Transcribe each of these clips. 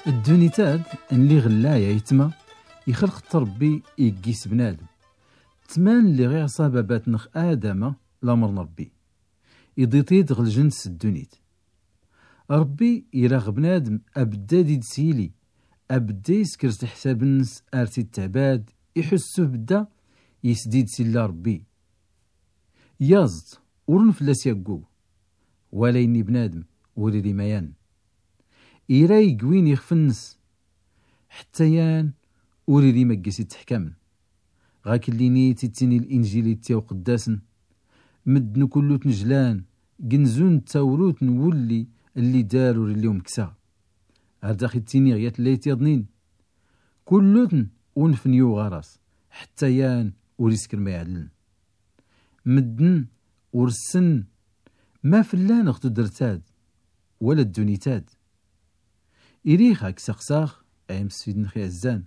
الدونيتاد اللي غلايا يتما يخلق ربي يقيس بنادم تمان اللي غير صاببات نخ آدم لامر ربي يضيطيد غل جنس الدونيت ربي يراغ بنادم أبدا ديد سيلي أبدا يسكرت حساب النس آرتي التعباد يحسو بدا يسديد سيلا ربي يازت ورنفلاس يقو ولا يني بنادم وريري ميان إيراي قوين يخفنس حتى يان وريري مقاسي تحكمن غاك اللي نيتي تيني الإنجيل تيو قداسن مدن كلو تنجلان جنزون تاوروت نولي اللي داروا اليوم كسا هرداخي تيني غيات الليت يضنين كلوتن ونفنيو غراس حتى يان وريسكر ما يعلن مدن ورسن ما فلان اختو درتاد ولا الدونيتاد إريخاك ساخ أيام سيدنا خي الزان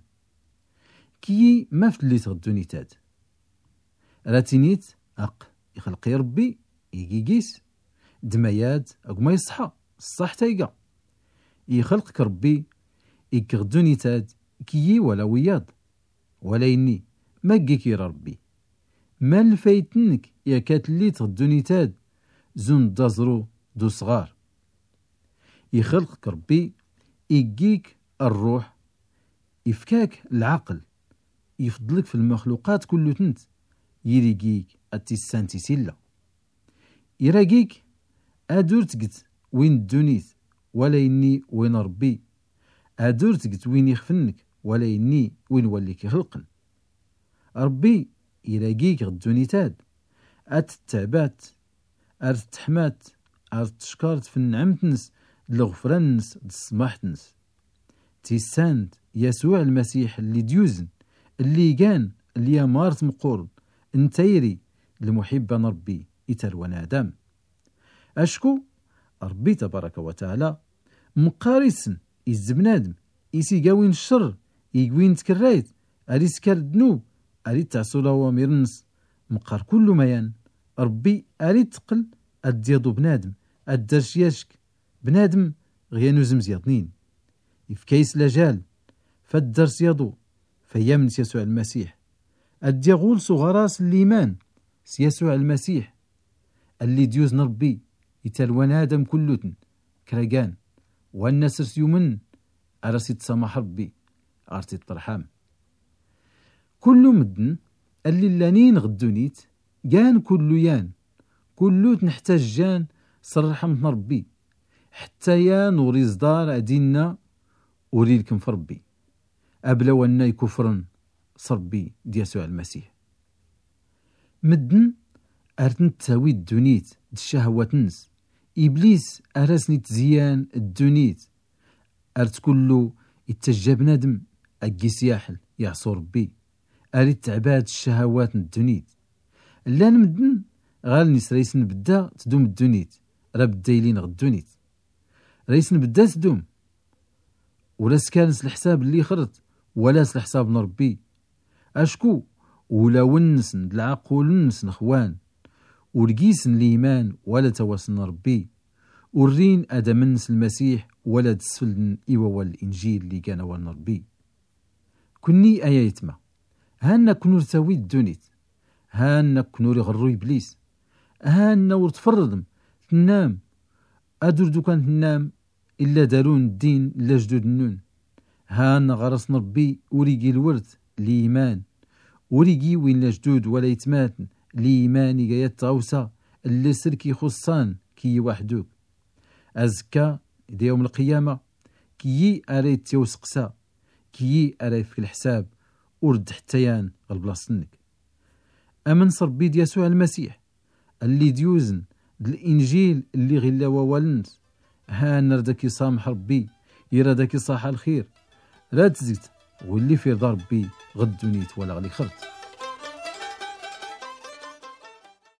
كي ما فليت الدونيتاد راتينيت يخلقي ربي يقيقيس دمياد ما يصحى الصح تايقا يخلقك ربي يكغ دونيتاد كي ولا وياض ولا يني ما قيكي ربي ما الفايتنك يا كاتليت الدونيتاد زون دازرو دو صغار يخلقك ربي يقيك الروح يفكاك العقل يفضلك في المخلوقات كله تنت يريقيك التسانتي سيلا يراقيك أدور تقت وين الدونيت ولا يني وين ربي أدور تقت وين يخفنك ولا يني وين وليك يخلقن ربي يراقيك الدونيتاد التعبات التحمات التشكارت في النعمتنس الغفرانس السماحتنس تيساند يسوع المسيح اللي ديوزن اللي كان اللي مارت مقورد انتيري المحبة ربي يتروان آدم أشكو ربي تبارك وتعالى مقارسن بنادم يسيقاوين الشر يقوين تكرايت أريسكار الذنوب أريد تعصول وامرنس مقار كل ميان ربي أريد تقل الديادو بنادم الدرش يشك بنادم غيانو زمزياطنين يفكيس لجال فالدرس يضو فيامن يسوع المسيح الديغول صغراس الإيمان يسوع المسيح اللي ديوزن ربي يتلوان آدم كلوتن كراجان والناس رسيومن أرسي تسامح ربي أرتي الترحام كل مدن اللي لانين غدونيت جان كل يان كلوت نحتاج جان صرحم ربي حتى يان وريز دار أدينا أريدكم في ربي أبلا وانا كفرا صربي دي يسوع المسيح مدن أرتن تساوي الدونيت الشهوات نس إبليس أرسني تزيان الدونيت أرت كله يتجا بنادم أجيس ياحل يعصو ربي أريد تعباد الشهوات الدونيت لان مدن غالنيس ريس نبدا تدوم الدونيت راه بدايلين غدونيت ريس نبدا تدوم ولا سكانس الحساب اللي خرت ولا الحساب ربي أشكو ولا ونسن العقول نسن خوان ورقيسن الإيمان ولا تواسن ربي ورين أدمنس المسيح ولا تسفلن إيوا والإنجيل اللي كان وان ربي كني آياتما هانا كنور تاوي الدونيت هانا كنور يغرو إبليس هانا ورتفردم تنام أدور دوكان تنام إلا دارون الدين إلا جدود النون هانا غرس ربي وريقي الورث الإيمان وريقي وين لا جدود ولا يتماتن الإيماني جايات تغوصا اللي سركي خصان كي وحدوك أزكا دي يوم القيامة كي أريد تيوسقسا كي أريد في الحساب ورد حتيان غالبلاصتنك أمن صربي دي يسوع المسيح اللي ديوزن الإنجيل اللي غلا ووالنس ها نردك يسامح ربي يرادك يصاح الخير لا تزيد واللي في رضا ربي غدونيت ولا غلي خرت